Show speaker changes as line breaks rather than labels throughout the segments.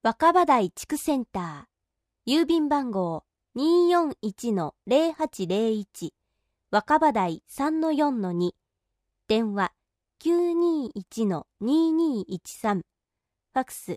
若葉台地区センター、郵便番号 241-0801、若葉台 3-4-2、電話 921-2213、ファクス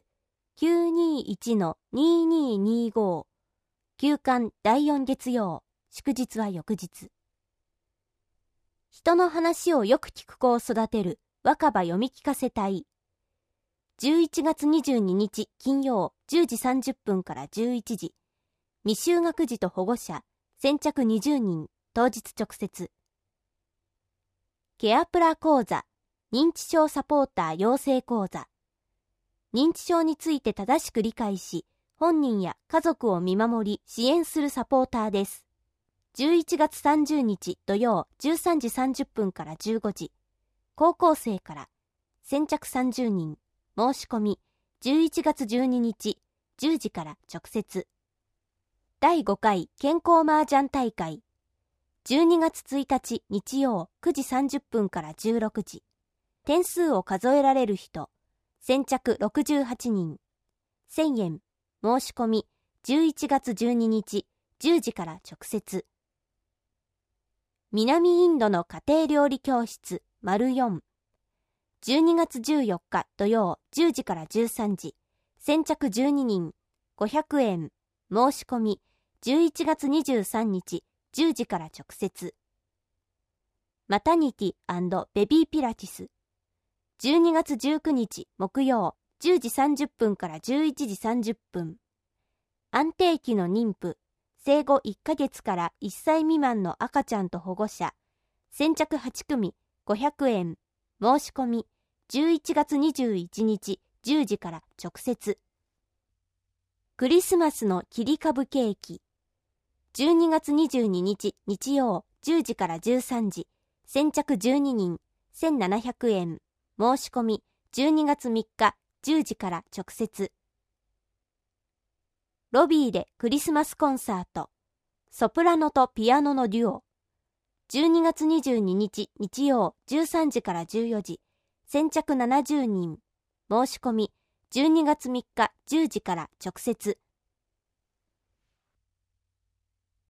921-2225、休刊第4月曜、祝日は翌日。人の話をよく聞く子を育てる若葉読み聞かせ隊。11月22日金曜10時30分から11時。未就学児と保護者、先着20人、当日直接。ケアプラ講座、認知症サポーター養成講座。認知症について正しく理解し、本人や家族を見守り支援するサポーターです。11月30日土曜13時30分から15時。高校生から、先着30人、申し込み、11月12日10時から直接。第5回健康麻雀大会。12月1日日曜9時30分から16時。点数を数えられる人、先着68人。1000円。申し込み、11月12日10時から直接。南インドの家庭料理教室、4。12月14日土曜10時から13時。先着12人。500円。申し込み、11月23日10時から直接。マタニティ&ベビーピラティス。12月19日木曜10時30分から11時30分。安定期の妊婦、生後1ヶ月から1歳未満の赤ちゃんと保護者。先着8組500円。申し込み、11月21日10時から直接。クリスマスの切り株ケーキ。12月22日日曜10時から13時。先着12人、1700円。申し込み、12月3日10時から直接。ロビーでクリスマスコンサート。ソプラノとピアノのデュオ。12月22日日曜13時から14時。先着70人。申し込み、12月3日10時から直接。